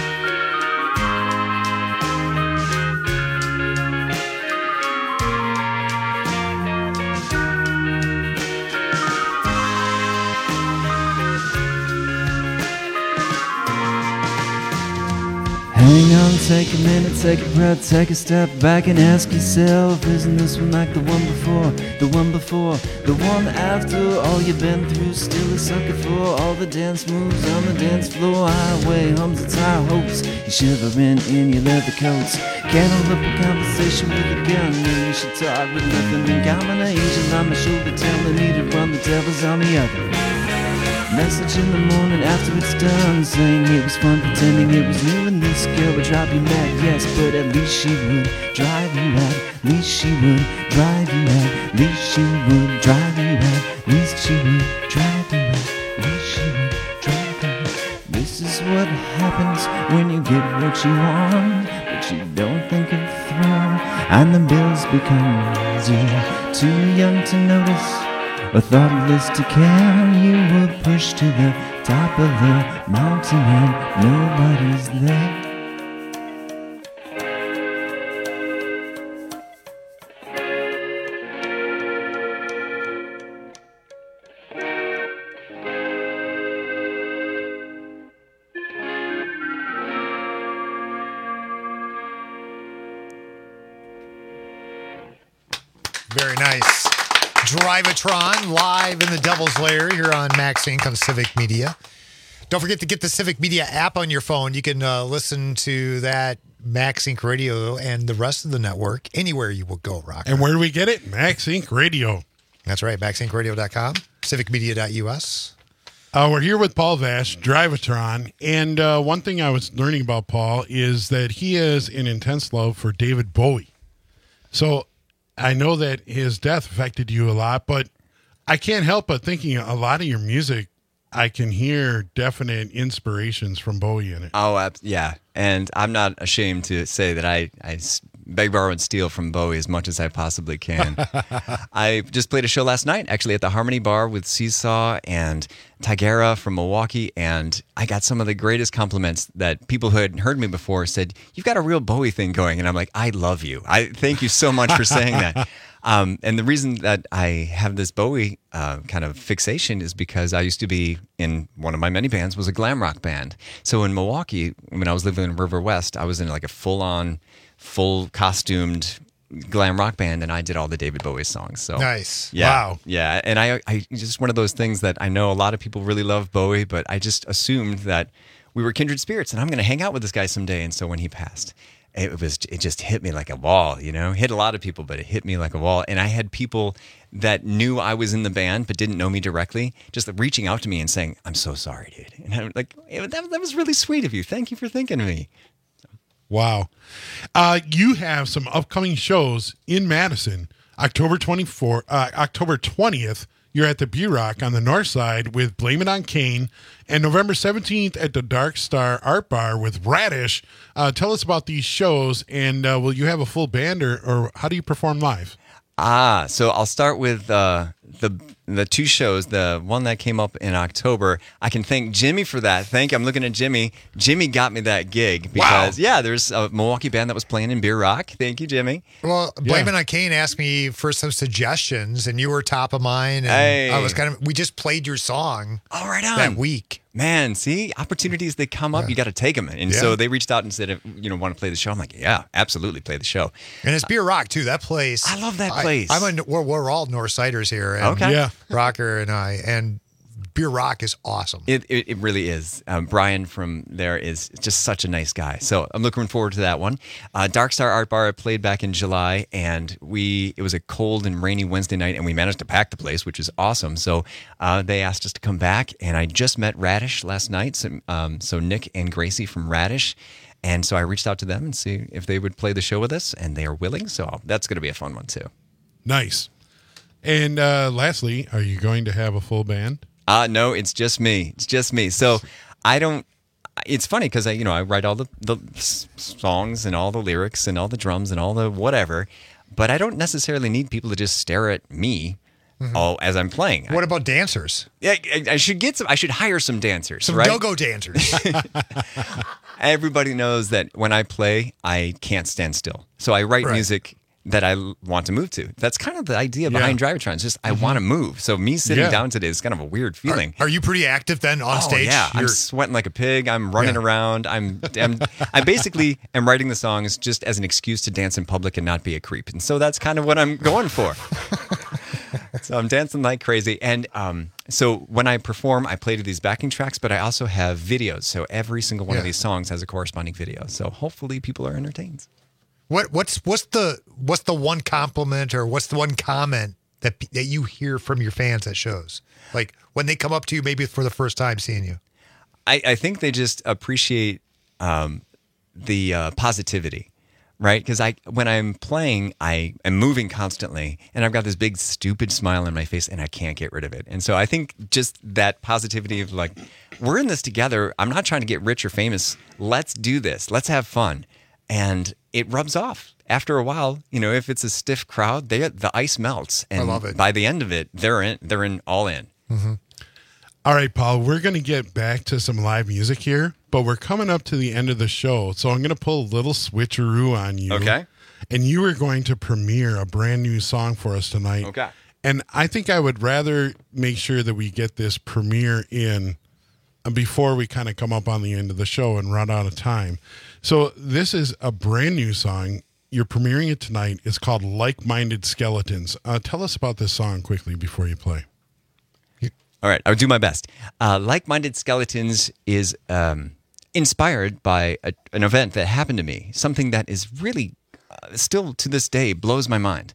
J: Hang on, take a minute, take a breath, take a step back and ask yourself, isn't this one like the one before, the one before, the one after? All you've been through, still a sucker for all the dance moves on the dance floor. Highway hums its high hopes, you're shivering in your leather coats. Can't hold up a conversation with a gun, and you should talk with nothing in common. An angel on my shoulder telling me to run, the devil's on the other. Message in the morning after it's done, saying it was fun pretending it was new, and this girl would drive you mad, yes, but at least she would drive you mad. At least she would drive you mad. At least she would drive you mad. At least she would drive you mad. At least she would drive you mad. This is what happens when you get what you want, but you don't think it through, and the bills become zero. Too young to notice or thoughtless to care, you were pushed to the top of the mountain and nobody's there.
F: Very nice. Drivatron live in the Devil's Lair here on Max Inc. on Civic Media. Don't forget to get the Civic Media app on your phone. You can listen to that Max Inc. Radio and the rest of the network anywhere you will go, Rock.
H: And where do we get it? Max Inc. Radio.
F: That's right, maxincradio.com, civicmedia.us.
H: We're here with Paul Vash, Drivatron, and one thing I was learning about Paul is that he has an intense love for David Bowie. So I know that his death affected you a lot, but I can't help but thinking a lot of your music, I can hear definite inspirations from Bowie in it.
I: Oh, yeah. And I'm not ashamed to say that I beg, borrow, and steal from Bowie as much as I possibly can. I just played a show last night, actually, at the Harmony Bar with Seesaw and Tigera from Milwaukee, and I got some of the greatest compliments that people who had heard me before said, "You've got a real Bowie thing going." And I'm like, I love you. I thank you so much for saying that. And the reason that I have this Bowie kind of fixation is because I used to be in one of my many bands was a glam rock band. So in Milwaukee, when I was living in River West, I was in like a full costumed glam rock band, and I did all the David Bowie songs. So
F: nice.
I: Yeah,
F: wow.
I: Yeah. And I just one of those things that I know a lot of people really love Bowie, but I just assumed that we were kindred spirits and I'm going to hang out with this guy someday. And so when he passed, it just hit me like a wall, you know, hit a lot of people, but it hit me like a wall. And I had people that knew I was in the band, but didn't know me directly, just reaching out to me and saying, "I'm so sorry, dude." And I'm like, that was really sweet of you. Thank you for thinking of me.
H: Wow. You have some upcoming shows in Madison, October 20th. You're at the B-Rock on the north side with Blame It on Kane, and November 17th at the Dark Star Art Bar with Radish. Tell us about these shows, and will you have a full band, or how do you perform live?
I: So I'll start with the two shows. The one that came up in October, I can thank Jimmy for that. I'm looking at Jimmy. Jimmy got me that gig because, there's a Milwaukee band that was playing in Beer Rock. Thank you, Jimmy.
F: Well, Blame It on Kane asked me for some suggestions, and you were top of mind. And I was we just played your song that week.
I: Man, see, opportunities, they come up, you got to take them. And so they reached out and said, want to play the show? I'm like, yeah, absolutely, play the show.
F: And it's Beer Rock, too. That place.
I: I love that place.
F: We're all Northsiders here. And
I: okay.
H: Yeah.
F: Rocker and I. And Beer Rock is awesome.
I: It really is. Brian from there is just such a nice guy. So I'm looking forward to that one. Dark Star Art Bar I played back in July, and it was a cold and rainy Wednesday night, and we managed to pack the place, which is awesome. So they asked us to come back, and I just met Radish last night. So Nick and Gracie from Radish. And so I reached out to them and see if they would play the show with us, and they are willing. So that's going to be a fun one, too.
H: Nice. And lastly, are you going to have a full band?
I: No, it's just me. So it's funny because I write all the songs and all the lyrics and all the drums and all the whatever, but I don't necessarily need people to just stare at me. all as I'm playing.
F: What about dancers?
I: Yeah, I should get some. I should hire some dancers.
F: Some
I: right?
F: go-go dancers.
I: Everybody knows that when I play, I can't stand still. So I write music that I want to move to. That's kind of the idea behind Drivatron. It's just I want to move. So me sitting down today is kind of a weird feeling.
F: Are you pretty active then on stage?
I: Yeah, I'm sweating like a pig. I'm running around. I basically am writing the songs just as an excuse to dance in public and not be a creep. And so that's kind of what I'm going for. So I'm dancing like crazy. And so when I perform, I play to these backing tracks, but I also have videos. So every single one of these songs has a corresponding video. So hopefully people are entertained.
F: What's the one compliment or what's the one comment that you hear from your fans at shows? Like when they come up to you maybe for the first time seeing you?
I: I think they just appreciate the positivity, right? Because when I'm playing, I am moving constantly, and I've got this big stupid smile on my face, and I can't get rid of it. And so I think just that positivity of like, we're in this together. I'm not trying to get rich or famous. Let's do this. Let's have fun. And it rubs off. After a while, if it's a stiff crowd, the ice melts. And
F: I love it.
I: By the end of it, they're in all in.
H: Mm-hmm. All right, Paul, we're going to get back to some live music here, but we're coming up to the end of the show. So I'm going to pull a little switcheroo on you.
I: Okay.
H: And you are going to premiere a brand new song for us tonight.
I: Okay.
H: And I think I would rather make sure that we get this premiere in before we kind of come up on the end of the show and run out of time. So this is a brand new song. You're premiering it tonight. It's called Like-Minded Skeletons. Tell us about this song quickly before you play.
I: All right, I'll do my best. Like-Minded Skeletons is inspired by an event that happened to me, something that is really still to this day blows my mind.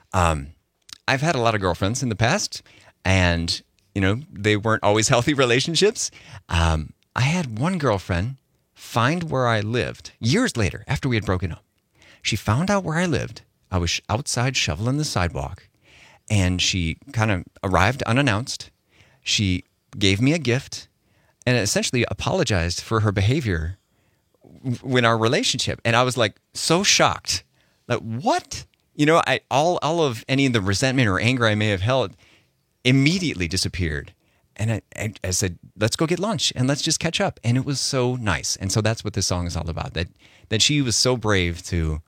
I: I've had a lot of girlfriends in the past, and they weren't always healthy relationships. I had one girlfriend find where I lived years later after we had broken up. She found out where I lived. I was outside shoveling the sidewalk, and she kind of arrived unannounced. She gave me a gift and essentially apologized for her behavior in our relationship. And I was like so shocked. Like, what? All of any of the resentment or anger I may have held immediately disappeared. And I said, let's go get lunch and let's just catch up. And it was so nice. And so that's what this song is all about. That she was so brave to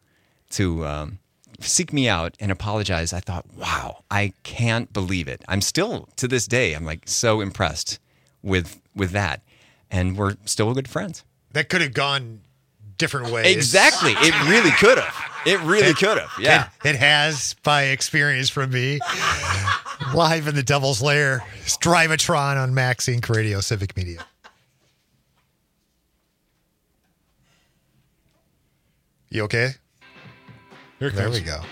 I: seek me out and apologize. I thought, wow, I can't believe it. I'm still, to this day, I'm like so impressed with that. And we're still good friends.
F: That could have gone different ways.
I: Exactly. It really could have. It really could have. Yeah.
F: It has, by experience from me. Live in the Devil's Lair. It's Drivatron on Max Inc. Radio, Civic Media. You okay?
H: Here it
F: there
H: comes.
F: we go.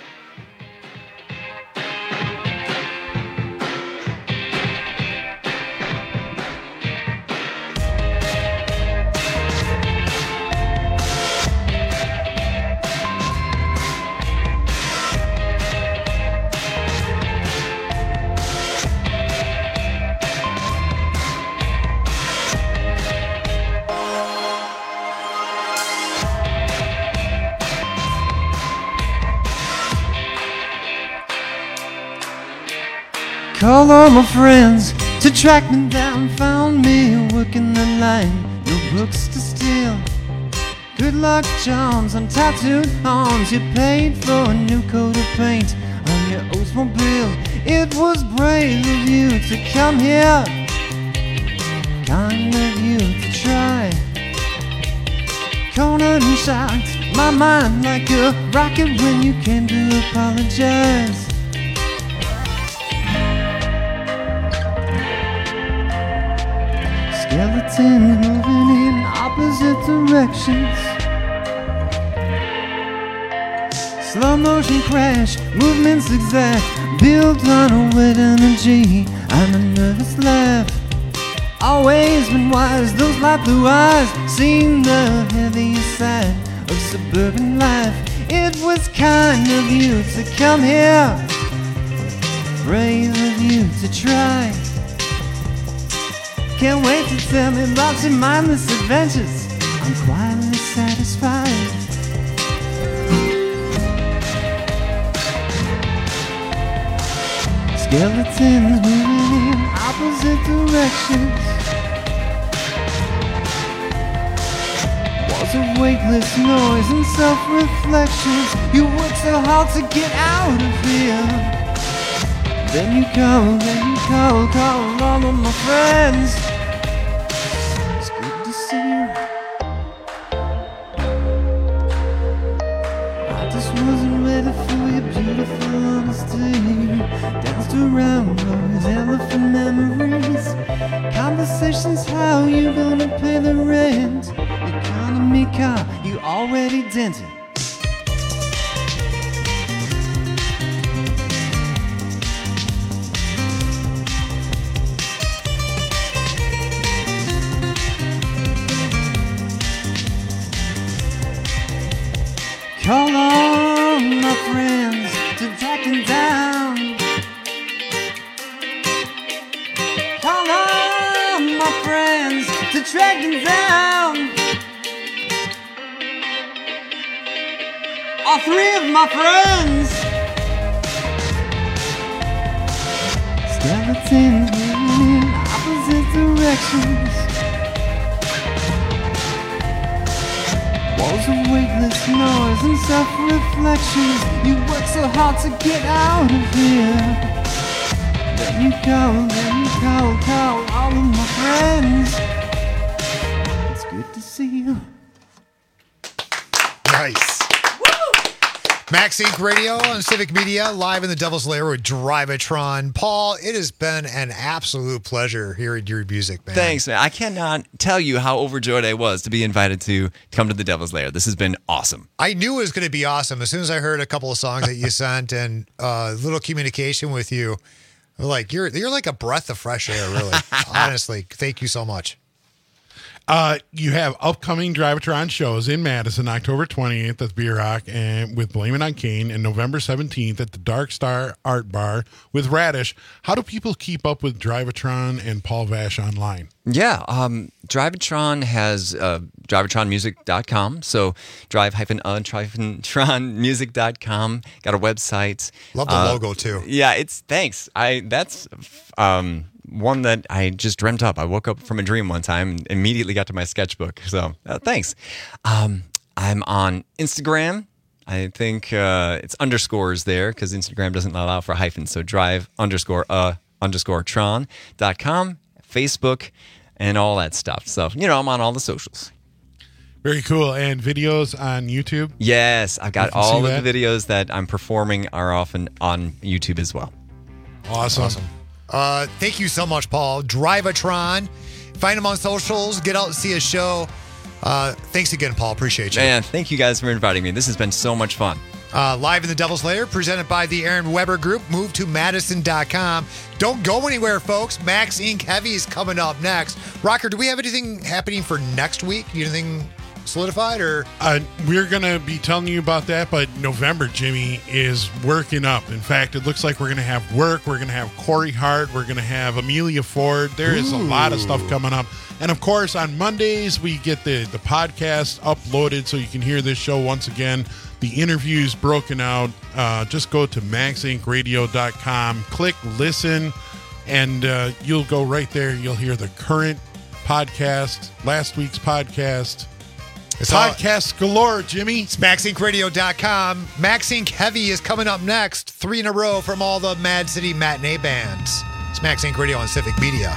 J: Call all my friends to track me down. Found me working the line, no books to steal. Good luck charms on tattooed arms. You paid for a new coat of paint on your Oldsmobile. It was brave of you to come here, kind of you to try. Cornered and shocked, my mind like a rocket when you came to apologize. Skeletons moving in opposite directions. Slow motion crash, movement zigzag, built on a wet energy and a nervous laugh. Always been wise, those light blue eyes seen the heaviest side of suburban life. It was kind of you to come here, brave of you to try. Can't wait to tell me about your mindless adventures. I'm quietly satisfied. Skeletons moving in opposite directions. Walls of weightless noise and self-reflections. You work so hard to get out of here. Then you call all of my friends. It's good to see you. I just wasn't ready for your beautiful honesty. Danced around those elephant memories. Conversations, how you gonna pay the rent? Economy car, you already dented. Call on my friends to track them down. Call on my friends to track them down. All three of my friends. Skeletons moving in opposite directions. Walls of weightless noise and self-reflections. You work so hard to get out of here. Then you call all of my friends. It's good to see you.
F: Nice. Max Inc. Radio on Civic Media, live in the Devil's Lair with Drivatron. Paul, it has been an absolute pleasure hearing your music, man.
I: Thanks, man. I cannot tell you how overjoyed I was to be invited to come to the Devil's Lair. This has been awesome.
F: I knew it was going to be awesome. As soon as I heard a couple of songs that you sent and a little communication with you, like you're like a breath of fresh air, really. Honestly, thank you so much.
H: You have upcoming Drivatron shows in Madison, October 28th at B-Rock and with Blame It on Kane, and November 17th at the Dark Star Art Bar with Radish. How do people keep up with Drivatron and Paul Vash online?
I: Yeah, Drivatron has drivatronmusic.com. So drive-tronmusic.com. Got a website.
F: Love the logo too.
I: Yeah, it's thanks. That's one that I just dreamt up. I woke up from a dream one time and immediately got to my sketchbook. So thanks. I'm on Instagram. I think it's underscores there because Instagram doesn't allow for hyphens. So drive_tron.com, Facebook, and all that stuff. So, I'm on all the socials.
H: Very cool. And videos on YouTube?
I: Yes, I've got all of the videos that I'm performing are often on YouTube as well.
H: Awesome.
F: Thank you so much, Paul. Drivatron. Find him on socials. Get out and see his show. Thanks again, Paul. Appreciate you.
I: Man, thank you guys for inviting me. This has been so much fun.
F: Live in the Devil's Lair, presented by the Aaron Weber Group. Move to Madison.com. Don't go anywhere, folks. Max Inc. Heavy is coming up next. Rocker, do we have anything happening for next week? Anything solidified? Or
H: we're going to be telling you about that, but November, Jimmy, is working up. In fact, it looks like we're going to have Work. We're going to have Corey Hart. We're going to have Amelia Ford. There is a lot of stuff coming up. And, of course, on Mondays, we get the podcast uploaded so you can hear this show once again. The interviews broken out. Just go to maxincradio.com, click listen, and you'll go right there. You'll hear the current podcast, last week's podcast. It's podcast galore, Jimmy.
F: It's maxincradio.com. Max Inc. Heavy is coming up next. 3 in a row from all the Mad City matinee bands. It's Max Inc. Radio on Civic Media.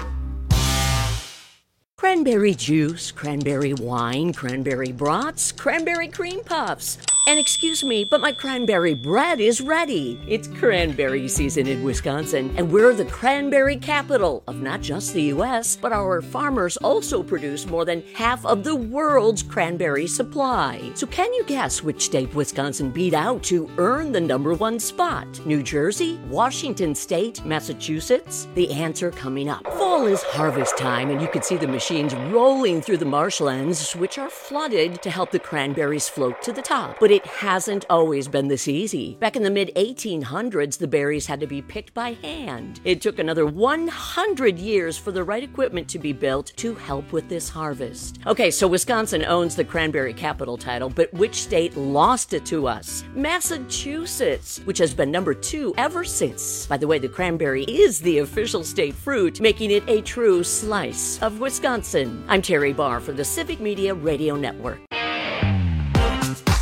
E: Cranberry juice, cranberry wine, cranberry brats, cranberry cream puffs. And excuse me, but my cranberry bread is ready. It's cranberry season in Wisconsin, and we're the cranberry capital of not just the U.S., but our farmers also produce more than half of the world's cranberry supply. So can you guess which state Wisconsin beat out to earn the #1 spot? New Jersey, Washington State, Massachusetts? The answer coming up. Fall is harvest time, and you can see the machines rolling through the marshlands, which are flooded to help the cranberries float to the top. But it hasn't always been this easy. Back in the mid-1800s, the berries had to be picked by hand. It took another 100 years for the right equipment to be built to help with this harvest. Okay, so Wisconsin owns the cranberry capital title, but which state lost it to us? Massachusetts, which has been number 2 ever since. By the way, the cranberry is the official state fruit, making it a true slice of Wisconsin. I'm Terry Barr for the Civic Media Radio Network.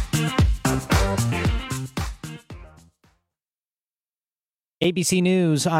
A: ABC News.